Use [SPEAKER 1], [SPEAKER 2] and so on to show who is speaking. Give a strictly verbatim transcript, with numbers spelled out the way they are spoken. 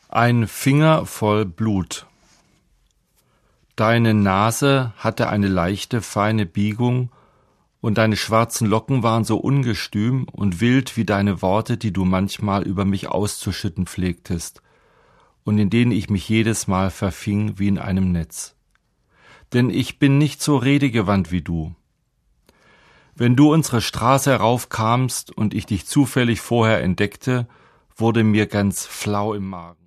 [SPEAKER 1] Ein Finger voll Blut. Deine Nase hatte eine leichte, feine Biegung, und deine schwarzen Locken waren so ungestüm und wild wie deine Worte, die du manchmal über mich auszuschütten pflegtest, und in denen ich mich jedes Mal verfing wie in einem Netz. Denn ich bin nicht so redegewandt wie du. Wenn du unsere Straße heraufkamst und ich dich zufällig vorher entdeckte, wurde mir ganz flau im Magen.